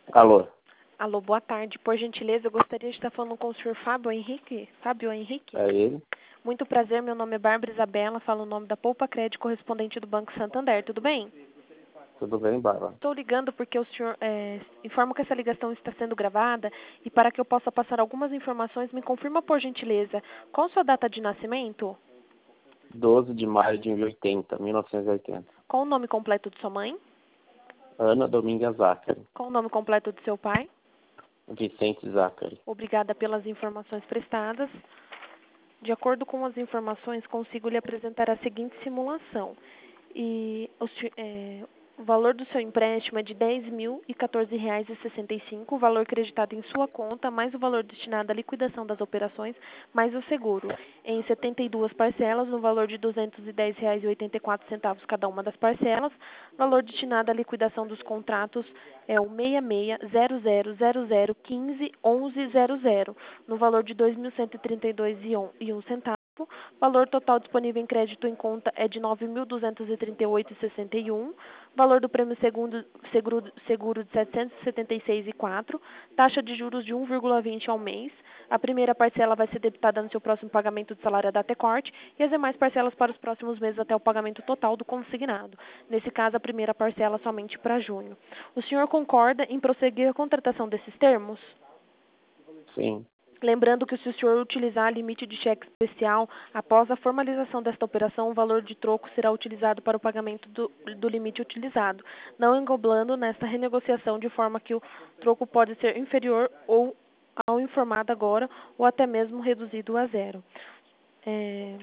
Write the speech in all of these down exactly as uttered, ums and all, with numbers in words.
Alô? Alô, boa tarde. Por gentileza, eu gostaria de estar falando com o senhor Fábio Henrique. Fábio Henrique? É ele? Muito prazer, meu nome é Bárbara Isabela, falo o nome da Poupa Crédito, correspondente do Banco Santander, tudo bem? Tudo bem, Bárbara? Estou ligando porque o senhor é, informa que essa ligação está sendo gravada e para que eu possa passar algumas informações, me confirma por gentileza, qual sua data de nascimento? doze de maio de oitenta, mil novecentos e oitenta. Qual o nome completo de sua mãe? Ana Domingues Zacari. Qual o nome completo de seu pai? Vicente Zacari. Obrigada pelas informações prestadas. De acordo com as informações, consigo lhe apresentar a seguinte simulação. E o, se- é, o valor do seu empréstimo é de dez mil e quatorze reais e sessenta e cinco, o valor creditado em sua conta, mais o valor destinado à liquidação das operações, mais o seguro, em setenta e duas parcelas, no valor de duzentos e dez reais e oitenta e quatro centavos cada uma das parcelas. Valor destinado à liquidação dos contratos é o seis seis zero zero zero zero quinze onze zero zero, no valor de dois mil cento e trinta e dois reais e um centavo. Valor total disponível em crédito em conta é de nove mil duzentos e trinta e oito reais e sessenta e um. Valor do prêmio segundo, seguro, seguro de setecentos e setenta e seis reais e quatro. Taxa de juros de um vírgula vinte ao mês. A primeira parcela vai ser debitada no seu próximo pagamento de salário da Tecorte e as demais parcelas para os próximos meses até o pagamento total do consignado. Nesse caso, a primeira parcela somente para junho. O senhor concorda em prosseguir a contratação desses termos? Sim. Lembrando que se o senhor utilizar limite de cheque especial, após a formalização desta operação, o valor de troco será utilizado para o pagamento do, do limite utilizado, não englobando nesta renegociação de forma que o troco pode ser inferior ou ao informado agora, ou até mesmo reduzido a zero. É,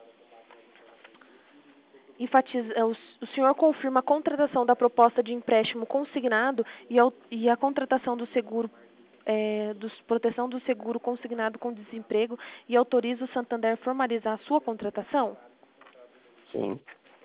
enfatiza, o, o senhor confirma a contratação da proposta de empréstimo consignado e, ao, e a contratação do seguro É, dos, proteção do seguro consignado com desemprego e autoriza o Santander a formalizar a sua contratação? Sim.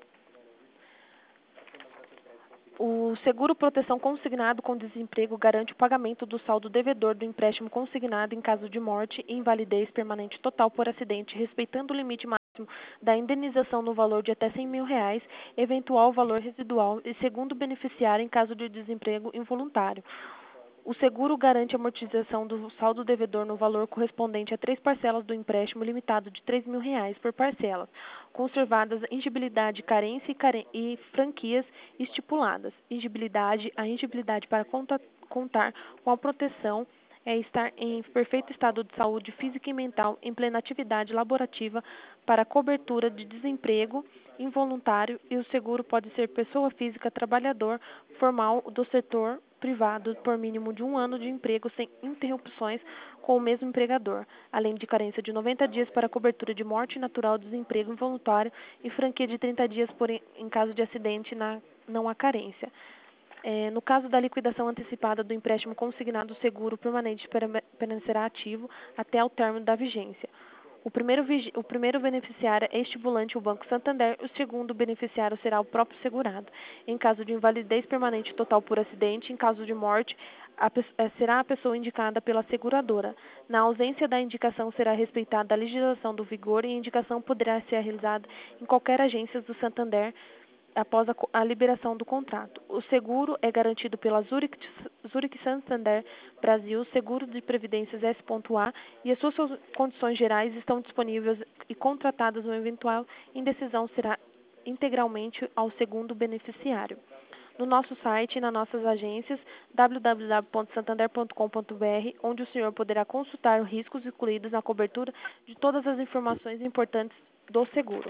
O seguro proteção consignado com desemprego garante o pagamento do saldo devedor do empréstimo consignado em caso de morte e invalidez permanente total por acidente, respeitando o limite máximo da indenização no valor de até cem mil reais, eventual valor residual e segundo beneficiário em caso de desemprego involuntário. O seguro garante a amortização do saldo devedor no valor correspondente a três parcelas do empréstimo limitado de três mil reais por parcela, conservadas a ingibilidade, carência e, care... e franquias estipuladas. Ingibilidade, a ingibilidade para conta... contar com a proteção é estar em perfeito estado de saúde física e mental, em plena atividade laborativa para cobertura de desemprego involuntário, e o seguro pode ser pessoa física, trabalhador formal do setor privado por mínimo de um ano de emprego sem interrupções com o mesmo empregador, além de carência de noventa dias para cobertura de morte natural, desemprego involuntário e franquia de trinta dias por em, em caso de acidente, na, não há carência. É, no caso da liquidação antecipada do empréstimo consignado, o seguro permanente permanecerá ativo até ao término da vigência. O primeiro, o primeiro beneficiário é estipulante o Banco Santander, o segundo beneficiário será o próprio segurado. Em caso de invalidez permanente total por acidente, em caso de morte, a, será a pessoa indicada pela seguradora. Na ausência da indicação, será respeitada a legislação do vigor e a indicação poderá ser realizada em qualquer agência do Santander após a, a liberação do contrato. O seguro é garantido pela Zurich, Zurich Santander Brasil, seguro de previdências S A, e as suas condições gerais estão disponíveis e contratadas no eventual indecisão será integralmente ao segundo beneficiário. No nosso site e nas nossas agências w w w ponto santander ponto com ponto b r, onde o senhor poderá consultar os riscos incluídos na cobertura de todas as informações importantes do seguro.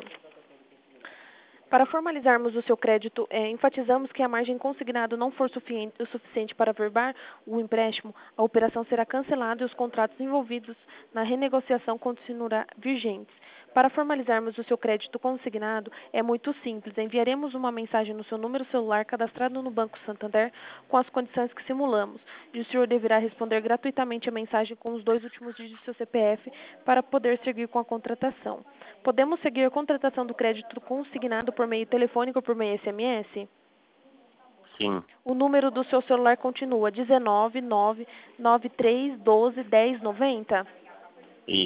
Para formalizarmos o seu crédito, é, enfatizamos que a margem consignada não for o suficiente para averbar o empréstimo, a operação será cancelada e os contratos envolvidos na renegociação continuarão vigentes. Para formalizarmos o seu crédito consignado, é muito simples. Enviaremos uma mensagem no seu número celular cadastrado no Banco Santander com as condições que simulamos. E o senhor deverá responder gratuitamente a mensagem com os dois últimos dígitos do seu C P F para poder seguir com a contratação. Podemos seguir a contratação do crédito consignado por meio telefônico ou por meio S M S? Sim. O número do seu celular continua dezenove, nove, nove três, doze, dez, noventa? Isso.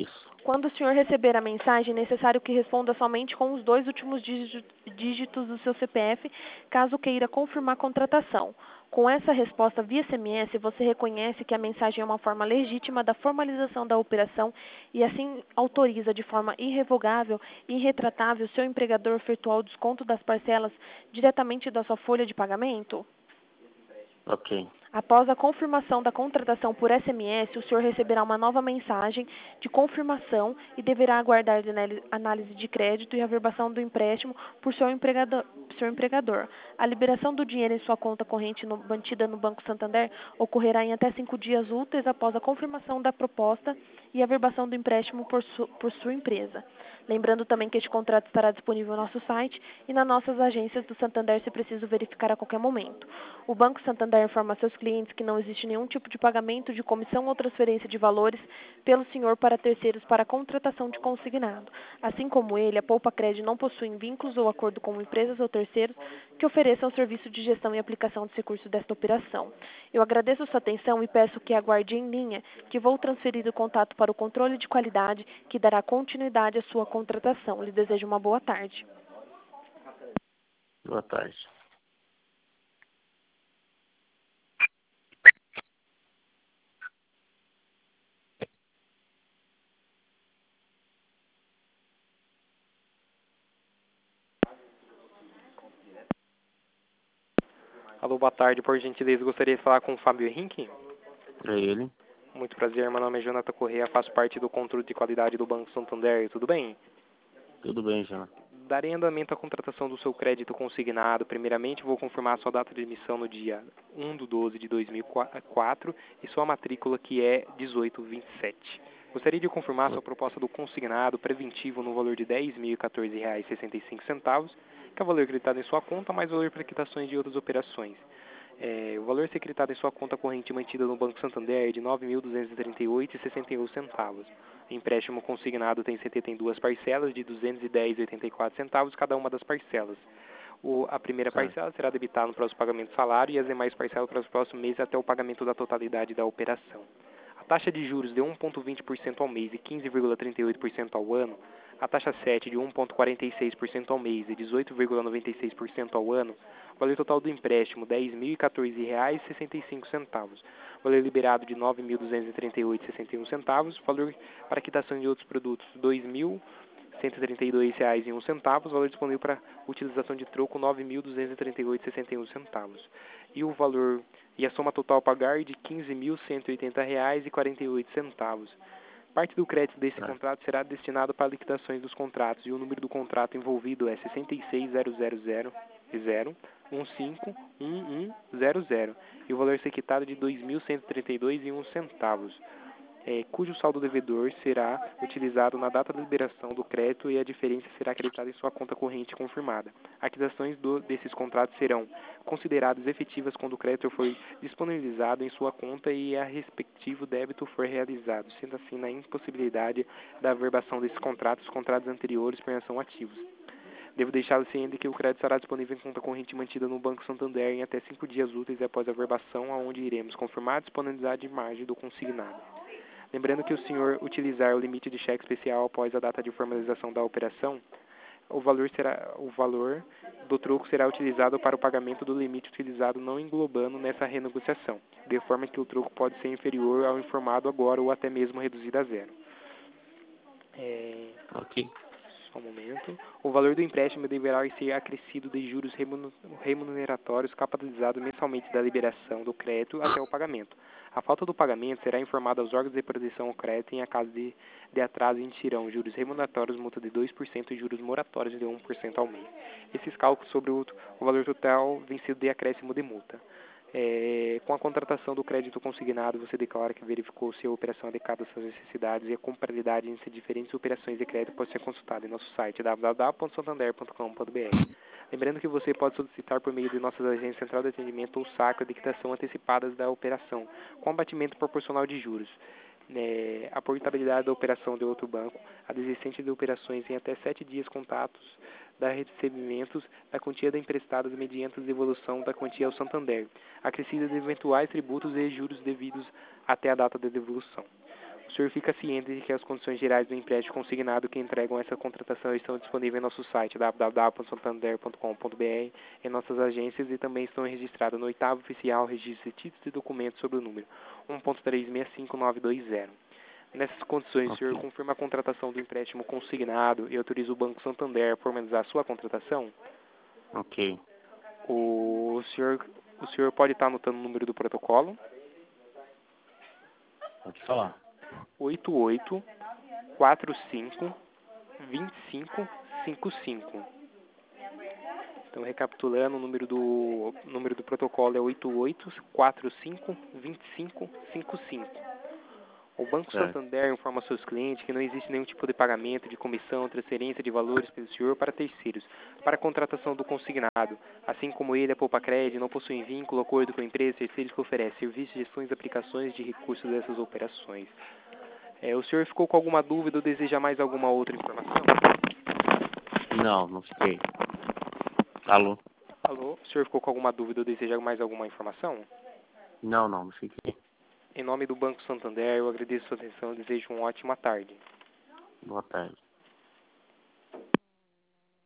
Quando o senhor receber a mensagem, é necessário que responda somente com os dois últimos dígito- dígitos do seu C P F, caso queira confirmar a contratação. Com essa resposta via S M S, você reconhece que a mensagem é uma forma legítima da formalização da operação e assim autoriza de forma irrevogável e irretratável seu empregador a efetuar o desconto das parcelas diretamente da sua folha de pagamento? Ok. Após a confirmação da contratação por S M S, o senhor receberá uma nova mensagem de confirmação e deverá aguardar a análise de crédito e a averbação do empréstimo por seu empregador, seu empregador. A liberação do dinheiro em sua conta corrente no, mantida no Banco Santander ocorrerá em até cinco dias úteis após a confirmação da proposta e a averbação do empréstimo por, su, por sua empresa. Lembrando também que este contrato estará disponível no nosso site e nas nossas agências do Santander, se preciso verificar a qualquer momento. O Banco Santander informa seus clientes que não existe nenhum tipo de pagamento de comissão ou transferência de valores pelo senhor para terceiros para a contratação de consignado. Assim como ele, a Poupa Cred não possui vínculos ou acordo com empresas ou terceiros que ofereçam serviço de gestão e aplicação de recursos desta operação. Eu agradeço a sua atenção e peço que aguarde em linha, que vou transferir o contato para o controle de qualidade, que dará continuidade à sua contratação. Lhe desejo uma boa tarde. Boa tarde. Alô, boa tarde. Por gentileza, gostaria de falar com o Fábio Henrique. É ele. Muito prazer, meu nome é Jonathan Corrêa, faço parte do controle de qualidade do Banco Santander. Tudo bem? Tudo bem, Jana. Darei andamento à contratação do seu crédito consignado. Primeiramente, vou confirmar a sua data de emissão no dia um de doze de dois mil e quatro e sua matrícula, que é dezoito vinte e sete. Gostaria de confirmar a sua proposta do consignado preventivo no valor de dez mil e quatorze reais e sessenta e cinco centavos, que é o valor acreditado em sua conta, mais o valor para quitações de outras operações. É, o valor secretado em sua conta corrente mantida no Banco Santander é de nove mil duzentos e trinta e oito reais e sessenta e um centavos. O empréstimo consignado tem setenta e duas parcelas de duzentos e dez reais e oitenta e quatro centavos cada uma das parcelas. O, a primeira Certo. parcela será debitada no próximo pagamento do salário e as demais parcelas para os próximos meses até o pagamento da totalidade da operação. A taxa de juros de um vírgula vinte por cento ao mês e quinze vírgula trinta e oito por cento ao ano, a taxa sete de um vírgula quarenta e seis por cento ao mês e dezoito vírgula noventa e seis por cento ao ano, o valor total do empréstimo dez mil e quatorze reais e sessenta e cinco centavos, valor liberado de nove mil duzentos e trinta e oito reais e sessenta e um centavos, valor para quitação de outros produtos dois mil cento e trinta e dois reais e um centavo, valor disponível para utilização de troco nove mil duzentos e trinta e oito reais e sessenta e um centavos. E o valor e a soma total a pagar de quinze mil cento e oitenta reais e quarenta e oito centavos. Parte do crédito desse Certo. contrato será destinado para liquidações dos contratos e o número do contrato envolvido é sessenta e seis zero zero zero zero um cinco um um zero zero e o valor a ser quitado de dois mil cento e trinta e dois reais e um centavos. É, cujo saldo devedor será utilizado na data da liberação do crédito e a diferença será acreditada em sua conta corrente confirmada. Aquisições do, desses contratos serão consideradas efetivas quando o crédito for disponibilizado em sua conta e a respectivo débito for realizado, sendo assim na impossibilidade da averbação desses contratos, os contratos anteriores permaneçam ativos. Devo deixá-lo ciente que o crédito estará disponível em conta corrente mantida no Banco Santander em até cinco dias úteis após a averbação, aonde iremos confirmar a disponibilidade de margem do consignado. Lembrando que o senhor utilizar o limite de cheque especial após a data de formalização da operação, o valor, será, o valor do troco será utilizado para o pagamento do limite utilizado não englobando nessa renegociação, de forma que o troco pode ser inferior ao informado agora ou até mesmo reduzido a zero. É... Ok. Só um momento. O valor do empréstimo deverá ser acrescido de juros remuneratórios capitalizados mensalmente da liberação do crédito até o pagamento. A falta do pagamento será informada aos órgãos de proteção ao crédito em caso de, de atraso e incidirão juros remuneratórios, multa de dois por cento e juros moratórios de um por cento ao mês. Esses cálculos sobre o, o valor total vencido de acréscimo de multa. É, com a contratação do crédito consignado, você declara que verificou se a operação adequada às suas necessidades e a comparabilidade entre diferentes operações de crédito pode ser consultada em nosso site w w w ponto santander ponto com ponto b r. Lembrando que você pode solicitar por meio de nossas agências Central de Atendimento ou S A C a dictação antecipada da operação, com abatimento proporcional de juros. É, a portabilidade da operação de outro banco, a desistência de operações em até sete dias contatos da recebimentos da quantia da emprestada mediante a devolução da quantia ao Santander, acrescida de eventuais tributos e juros devidos até a data da devolução. O senhor fica ciente de que as condições gerais do empréstimo consignado que entregam essa contratação estão disponíveis em nosso site w w w ponto santander ponto com ponto b r, em nossas agências e também estão registradas no oitavo oficial registro de títulos e documentos sobre o número um ponto três seis cinco nove dois zero. Nessas condições, o senhor Ok. confirma a contratação do empréstimo consignado e autoriza o Banco Santander a formalizar a sua contratação? Ok. O senhor, o senhor pode estar anotando o número do protocolo? Pode falar. oito oito quatro cinco dois cinco cinco cinco. Então, recapitulando, o número do, o número do protocolo é oito oito quatro cinco dois cinco cinco cinco. O Banco Certo. Santander informa aos seus clientes que não existe nenhum tipo de pagamento de comissão, transferência de valores pelo senhor para terceiros, para a contratação do consignado. Assim como ele, a Poupa Crédito não possui vínculo, acordo com a empresa terceiros que oferece serviços, gestões e aplicações de recursos dessas operações. É, o senhor ficou com alguma dúvida ou deseja mais alguma outra informação? Não, não fiquei. Alô? Alô? O senhor ficou com alguma dúvida ou deseja mais alguma informação? Não, não, não fiquei. Em nome do Banco Santander, eu agradeço a sua atenção e desejo uma ótima tarde. Boa tarde.